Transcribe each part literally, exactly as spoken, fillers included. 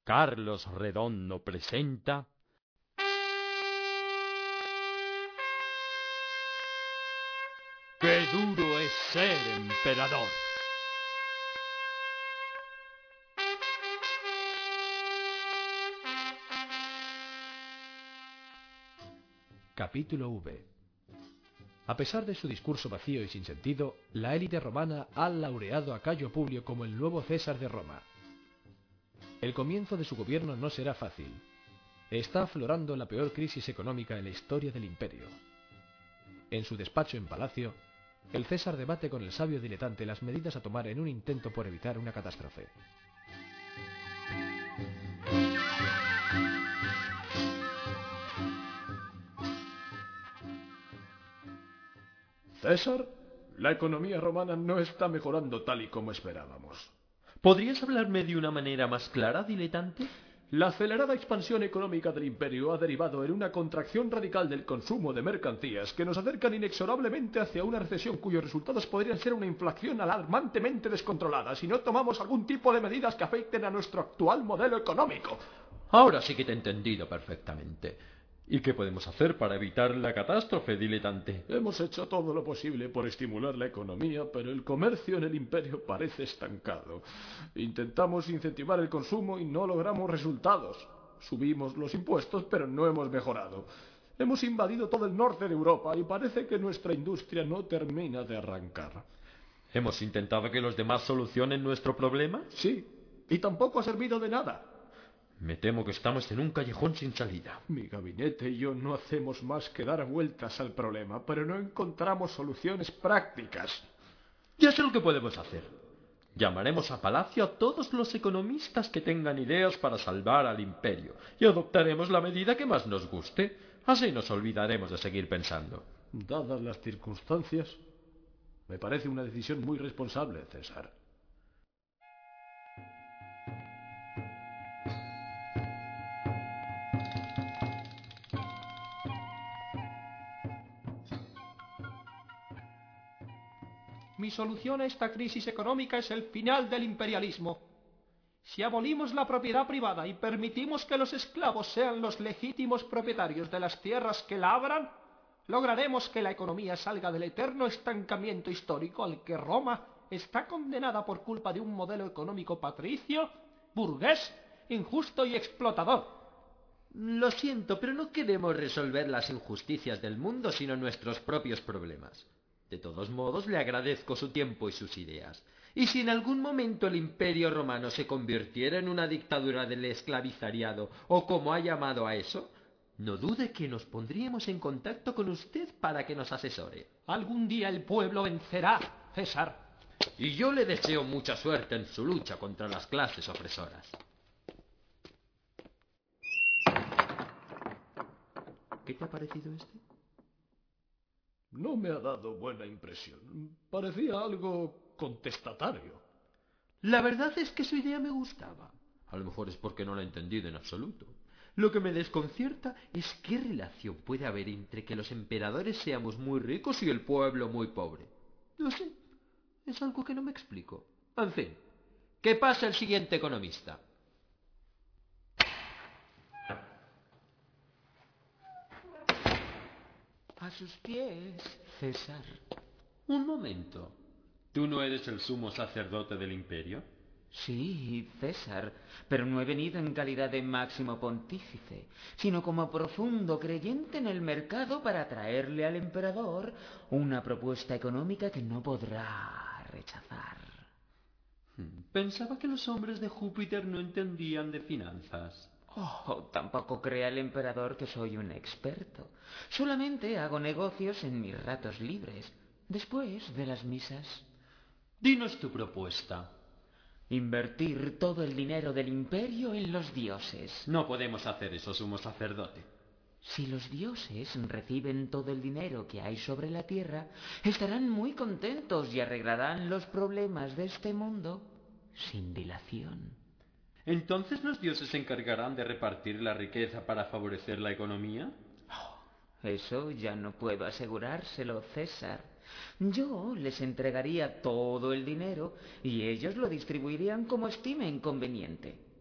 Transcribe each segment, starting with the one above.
Carlos Redondo presenta... ¡Qué duro es ser emperador! Capítulo V. A pesar de su discurso vacío y sin sentido, la élite romana ha laureado a Cayo Publio como el nuevo César de Roma. El comienzo de su gobierno no será fácil. Está aflorando la peor crisis económica en la historia del imperio. En su despacho en palacio, el César debate con el sabio diletante las medidas a tomar en un intento por evitar una catástrofe. César, la economía romana no está mejorando tal y como esperábamos. ¿Podrías hablarme de una manera más clara, diletante? La acelerada expansión económica del imperio ha derivado en una contracción radical del consumo de mercancías que nos acercan inexorablemente hacia una recesión cuyos resultados podrían ser una inflación alarmantemente descontrolada si no tomamos algún tipo de medidas que afecten a nuestro actual modelo económico. Ahora sí que te he entendido perfectamente. ¿Y qué podemos hacer para evitar la catástrofe, diletante? Hemos hecho todo lo posible por estimular la economía, pero el comercio en el imperio parece estancado. Intentamos incentivar el consumo y no logramos resultados. Subimos los impuestos, pero no hemos mejorado. Hemos invadido todo el norte de Europa y parece que nuestra industria no termina de arrancar. ¿Hemos intentado que los demás solucionen nuestro problema? Sí, y tampoco ha servido de nada. Me temo que estamos en un callejón sin salida. Mi gabinete y yo no hacemos más que dar vueltas al problema, pero no encontramos soluciones prácticas. Ya sé lo que podemos hacer. Llamaremos a Palacio a todos los economistas que tengan ideas para salvar al imperio y adoptaremos la medida que más nos guste. Así nos olvidaremos de seguir pensando. Dadas las circunstancias, me parece una decisión muy responsable, César. Mi solución a esta crisis económica es el final del imperialismo. Si abolimos la propiedad privada y permitimos que los esclavos sean los legítimos propietarios de las tierras que labran, lograremos que la economía salga del eterno estancamiento histórico al que Roma está condenada por culpa de un modelo económico patricio, burgués, injusto y explotador. Lo siento, pero no queremos resolver las injusticias del mundo, sino nuestros propios problemas. De todos modos, le agradezco su tiempo y sus ideas. Y si en algún momento el Imperio Romano se convirtiera en una dictadura del esclavizariado, o como ha llamado a eso, no dude que nos pondríamos en contacto con usted para que nos asesore. Algún día el pueblo vencerá, César. Y yo le deseo mucha suerte en su lucha contra las clases opresoras. ¿Qué te ha parecido este? No me ha dado buena impresión. Parecía algo contestatario. La verdad es que su idea me gustaba. A lo mejor es porque no la he entendido en absoluto. Lo que me desconcierta es qué relación puede haber entre que los emperadores seamos muy ricos y el pueblo muy pobre. No sé, es algo que no me explico. En fin, ¿qué pasa el siguiente economista? A sus pies, César. Un momento. ¿Tú no eres el sumo sacerdote del imperio? Sí, César, pero no he venido en calidad de máximo pontífice, sino como profundo creyente en el mercado para traerle al emperador una propuesta económica que no podrá rechazar. Pensaba que los hombres de Júpiter no entendían de finanzas. Oh, tampoco crea el emperador que soy un experto. Solamente hago negocios en mis ratos libres, después de las misas. Dinos tu propuesta. Invertir todo el dinero del imperio en los dioses. No podemos hacer eso, sumo sacerdote. Si los dioses reciben todo el dinero que hay sobre la tierra, estarán muy contentos y arreglarán los problemas de este mundo sin dilación. ¿Entonces los dioses se encargarán de repartir la riqueza para favorecer la economía? Oh, eso ya no puedo asegurárselo, César. Yo les entregaría todo el dinero y ellos lo distribuirían como estimen conveniente.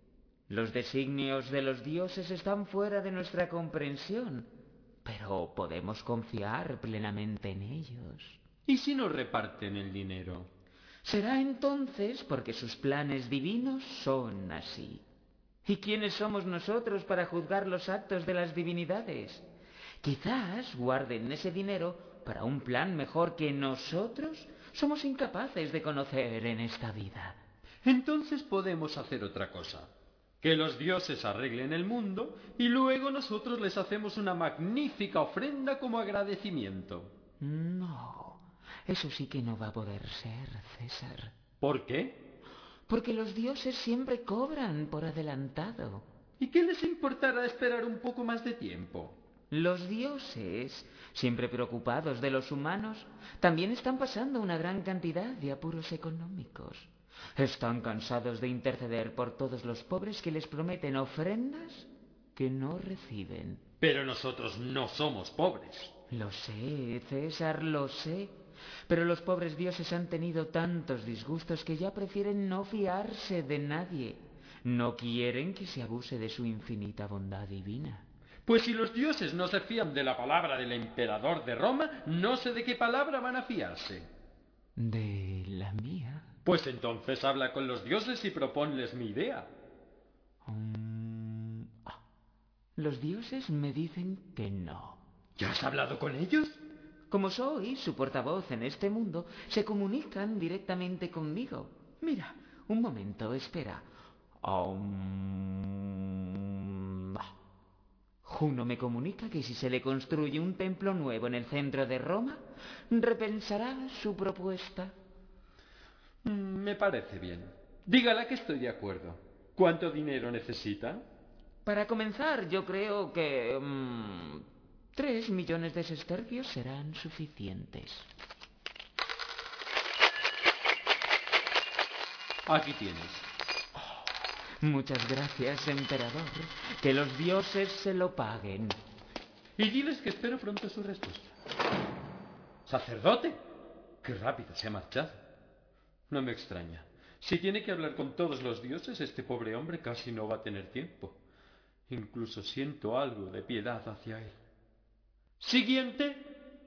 Los designios de los dioses están fuera de nuestra comprensión, pero podemos confiar plenamente en ellos. ¿Y si no reparten el dinero? Será entonces porque sus planes divinos son así. ¿Y quiénes somos nosotros para juzgar los actos de las divinidades? Quizás guarden ese dinero para un plan mejor que nosotros somos incapaces de conocer en esta vida. Entonces podemos hacer otra cosa. Que los dioses arreglen el mundo y luego nosotros les hacemos una magnífica ofrenda como agradecimiento. No, eso sí que no va a poder ser, César. ¿Por qué? Porque los dioses siempre cobran por adelantado. ¿Y qué les importará esperar un poco más de tiempo? Los dioses, siempre preocupados de los humanos, también están pasando una gran cantidad de apuros económicos. Están cansados de interceder por todos los pobres que les prometen ofrendas que no reciben. Pero nosotros no somos pobres. Lo sé, César, lo sé. Pero los pobres dioses han tenido tantos disgustos que ya prefieren no fiarse de nadie. No quieren que se abuse de su infinita bondad divina. Pues si los dioses no se fían de la palabra del emperador de Roma, no sé de qué palabra van a fiarse. ¿De la mía? Pues entonces habla con los dioses y proponles mi idea. Um, ah, los dioses me dicen que no. ¿Ya has hablado con ellos? Como soy su portavoz en este mundo, se comunican directamente conmigo. Mira, un momento, espera. Um, ah. Juno me comunica que si se le construye un templo nuevo en el centro de Roma, repensará su propuesta. Me parece bien. Dígala que estoy de acuerdo. ¿Cuánto dinero necesita? Para comenzar, yo creo que... Um, tres millones de sestercios serán suficientes. Aquí tienes. Muchas gracias, emperador. Que los dioses se lo paguen. Y diles que espero pronto su respuesta. ¿Sacerdote? Qué rápido se ha marchado. No me extraña. Si tiene que hablar con todos los dioses, este pobre hombre casi no va a tener tiempo. Incluso siento algo de piedad hacia él. Siguiente.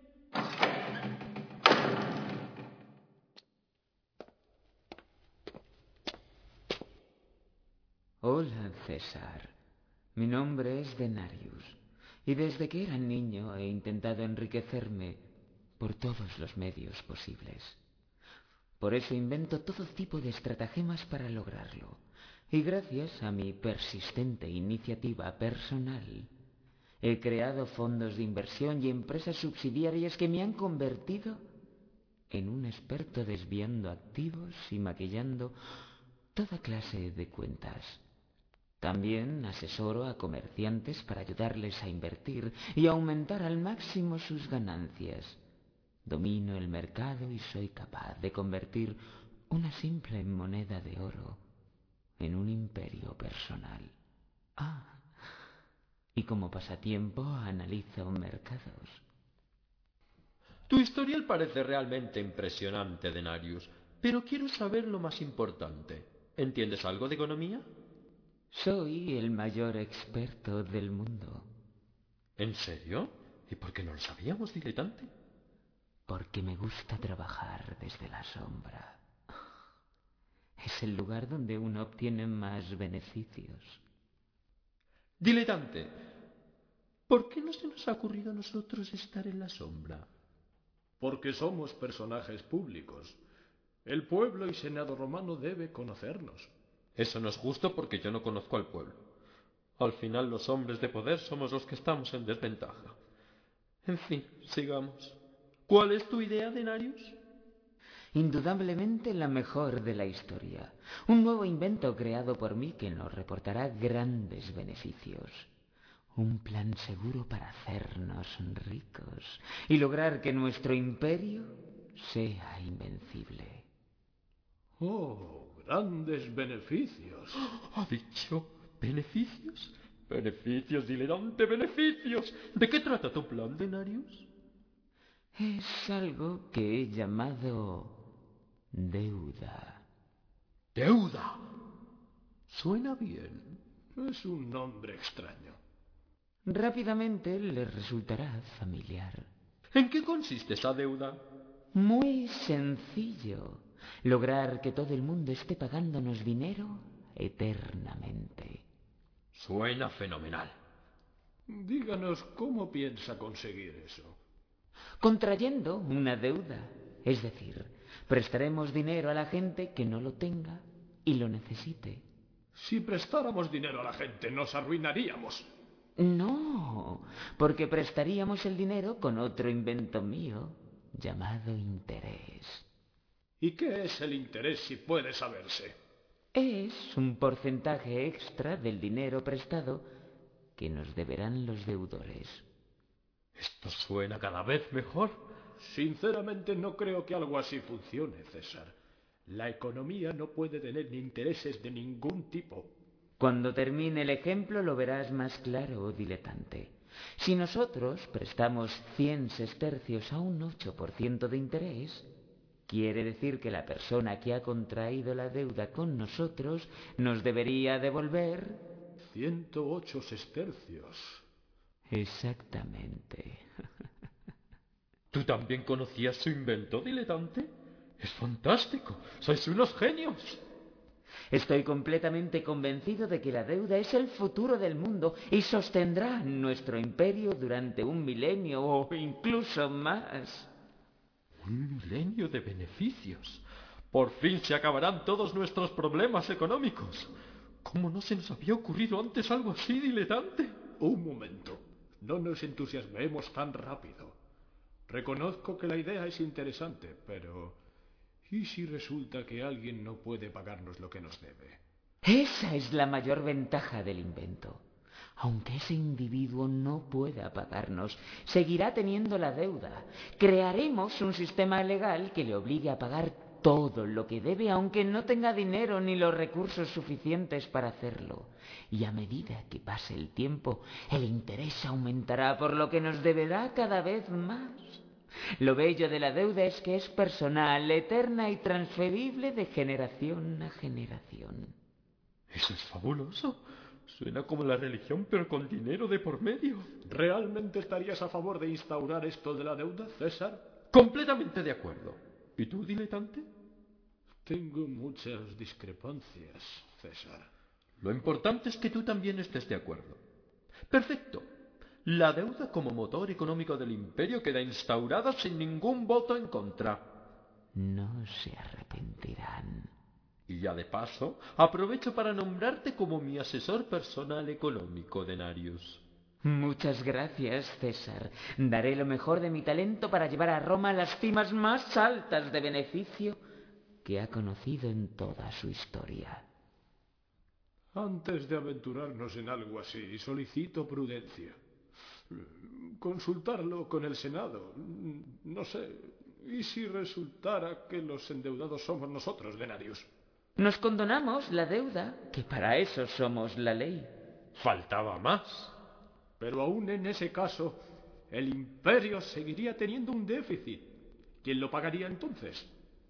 Hola, César. Mi nombre es Denarius, y desde que era niño he intentado enriquecerme por todos los medios posibles. Por eso invento todo tipo de estratagemas para lograrlo, y gracias a mi persistente iniciativa personal, he creado fondos de inversión y empresas subsidiarias que me han convertido en un experto desviando activos y maquillando toda clase de cuentas. También asesoro a comerciantes para ayudarles a invertir y aumentar al máximo sus ganancias. Domino el mercado y soy capaz de convertir una simple moneda de oro en un imperio personal. Ah, y como pasatiempo analizo mercados. Tu historial parece realmente impresionante, Denarius, pero quiero saber lo más importante. ¿Entiendes algo de economía? Soy el mayor experto del mundo. ¿En serio? ¿Y por qué no lo sabíamos, diletante? Porque me gusta trabajar desde la sombra. Es el lugar donde uno obtiene más beneficios. Diletante, ¿por qué no se nos ha ocurrido a nosotros estar en la sombra? Porque somos personajes públicos. El pueblo y senado romano debe conocernos. Eso no es justo porque yo no conozco al pueblo. Al final los hombres de poder somos los que estamos en desventaja. En fin, sigamos. ¿Cuál es tu idea, Denarius? Indudablemente la mejor de la historia. Un nuevo invento creado por mí que nos reportará grandes beneficios. Un plan seguro para hacernos ricos y lograr que nuestro imperio sea invencible. Oh, grandes beneficios. ¿Ha dicho beneficios? Beneficios, diletante, beneficios. ¿De qué trata tu plan, Denarius? Es algo que he llamado deuda. ¿Deuda? Suena bien. Es un nombre extraño. Rápidamente le resultará familiar. ¿En qué consiste esa deuda? Muy sencillo. Lograr que todo el mundo esté pagándonos dinero eternamente. Suena fenomenal. Díganos cómo piensa conseguir eso. Contrayendo una deuda. Es decir, prestaremos dinero a la gente que no lo tenga y lo necesite. Si prestáramos dinero a la gente, nos arruinaríamos. No, porque prestaríamos el dinero con otro invento mío llamado interés. ¿Y qué es el interés, si puede saberse? Es un porcentaje extra del dinero prestado que nos deberán los deudores. Esto suena cada vez mejor. Sinceramente no creo que algo así funcione, César. La economía no puede tener intereses de ningún tipo. Cuando termine el ejemplo lo verás más claro, oh diletante. Si nosotros prestamos cien sestercios a un ocho por ciento de interés, quiere decir que la persona que ha contraído la deuda con nosotros nos debería devolver... ciento ocho sestercios. Exactamente. ¿Tú también conocías su invento, diletante? Es fantástico. Sois unos genios. Estoy completamente convencido de que la deuda es el futuro del mundo y sostendrá nuestro imperio durante un milenio o incluso más. Un milenio de beneficios. Por fin se acabarán todos nuestros problemas económicos. ¿Cómo no se nos había ocurrido antes algo así, diletante? Un momento. No nos entusiasmemos tan rápido. Reconozco que la idea es interesante, pero... ¿y si resulta que alguien no puede pagarnos lo que nos debe? Esa es la mayor ventaja del invento. Aunque ese individuo no pueda pagarnos, seguirá teniendo la deuda. Crearemos un sistema legal que le obligue a pagar todo lo que debe, aunque no tenga dinero ni los recursos suficientes para hacerlo. Y a medida que pase el tiempo, el interés aumentará, por lo que nos deberá cada vez más. Lo bello de la deuda es que es personal, eterna y transferible de generación a generación. Eso es fabuloso. Suena como la religión, pero con dinero de por medio. ¿Realmente estarías a favor de instaurar esto de la deuda, César? Completamente de acuerdo. ¿Y tú, diletante? Tengo muchas discrepancias, César. Lo importante es que tú también estés de acuerdo. Perfecto. La deuda como motor económico del imperio queda instaurada sin ningún voto en contra. No se arrepentirán. Y ya de paso, aprovecho para nombrarte como mi asesor personal económico, Denarius. Muchas gracias, César. Daré lo mejor de mi talento para llevar a Roma a las cimas más altas de beneficio que ha conocido en toda su historia. Antes de aventurarnos en algo así, solicito prudencia. Consultarlo con el Senado. No sé, ¿y si resultara que los endeudados somos nosotros, Denarius? Nos condonamos la deuda, que para eso somos la ley. Faltaba más. Pero aún en ese caso, el imperio seguiría teniendo un déficit. ¿Quién lo pagaría entonces?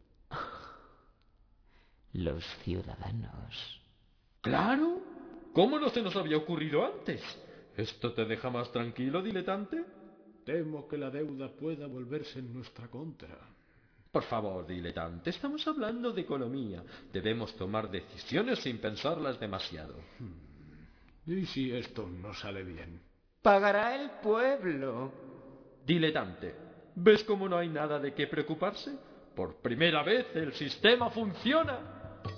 Los ciudadanos. ¡Claro! ¿Cómo no se nos había ocurrido antes? ¿Esto te deja más tranquilo, diletante? Temo que la deuda pueda volverse en nuestra contra. Por favor, diletante, estamos hablando de economía. Debemos tomar decisiones sin pensarlas demasiado. ¿Y si esto no sale bien? Pagará el pueblo. Diletante, ¿ves cómo no hay nada de qué preocuparse? Por primera vez el sistema funciona.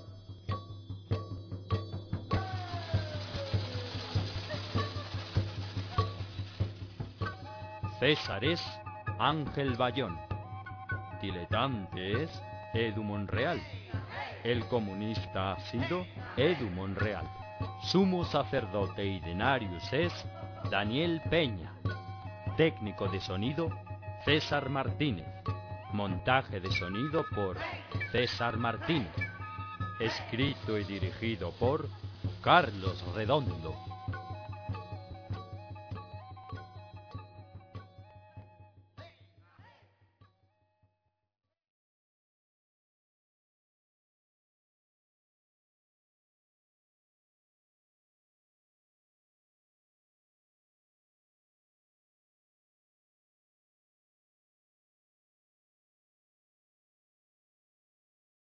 César es Ángel Bayón. Diletante es Edu Monreal. El comunista ha sido Edu Monreal. Sumo sacerdote y Denarius es Daniel Peña. Técnico de sonido, César Martínez. Montaje de sonido por César Martínez. Escrito y dirigido por Carlos Redondo.